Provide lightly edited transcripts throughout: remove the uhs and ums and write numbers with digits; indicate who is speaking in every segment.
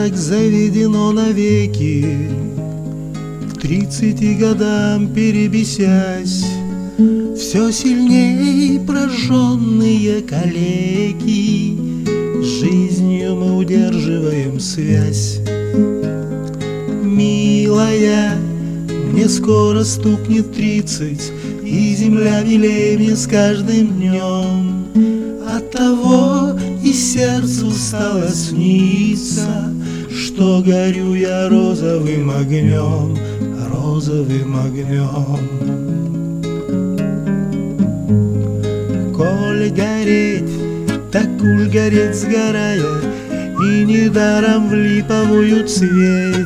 Speaker 1: так заведено навеки, к 30 годам перебесясь, все сильней прожженные калеки, с жизнью мы удерживаем связь. Милая, мне скоро стукнет 30, и земля милее мне с каждым днем. Оттого и сердцу стало сниться, что горю я розовым огнем, розовым огнем. Коль гореть, так уж гореть сгорая, и недаром в липовую цветь.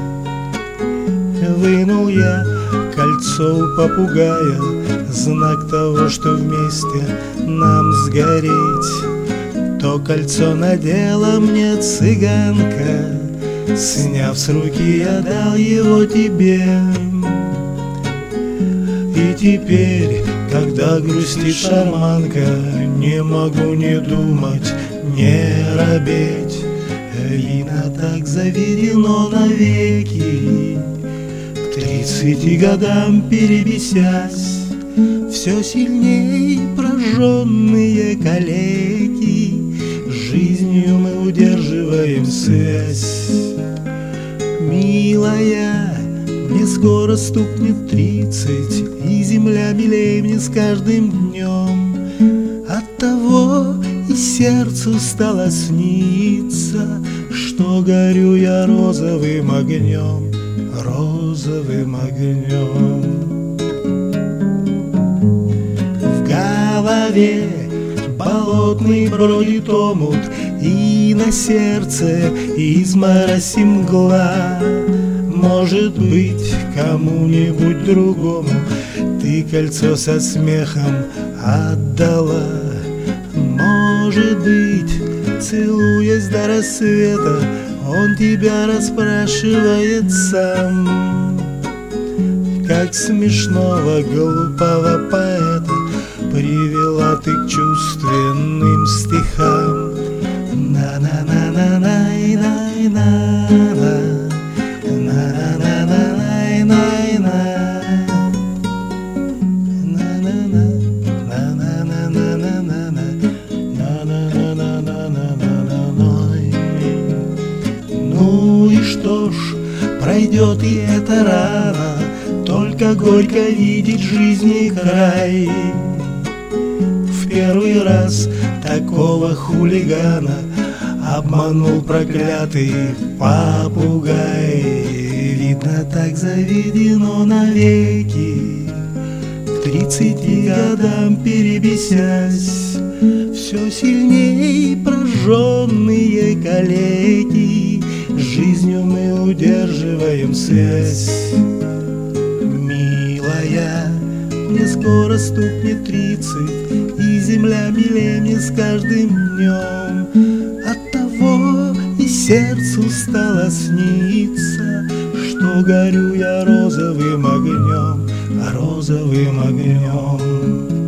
Speaker 1: Вынул я кольцо у попугая, знак того, что вместе нам сгореть. То кольцо надела мне цыганка, сняв с руки, я дал его тебе. И теперь, когда грустит шарманка, не могу не думать, не робеть. Вина так заведено навеки, к 30 годам перебесясь, все сильней прожженные калеки, с жизнью мы удерживаем связь. Милая, мне скоро стукнет 30, и земля милее мне с каждым днем. Оттого и сердцу стало сниться, что горю я розовым огнем, розовым огнем. В голове болотный бродит омут, и на сердце изморозь и мгла. Может быть, кому-нибудь другому ты кольцо со смехом отдала. Может быть, целуясь до рассвета, он тебя расспрашивает сам. Как смешного глупого поэта привела ты к чувственным стихам. На-на-на-на-най-най-най-на. Ну и что ж, пройдет и эта рана, только горько видеть жизни край. В первый раз такого хулигана обманул проклятый попугай. Видно, так заведено навеки, к 30 годам перебесясь, все сильней прожженные калеки, с жизнью мы удерживаем связь. Милая, мне скоро стукнет 30, и земля милее мне с каждым днем. Оттого и сердцу стало сниться, что горю я розовым огнем, розовым огнем.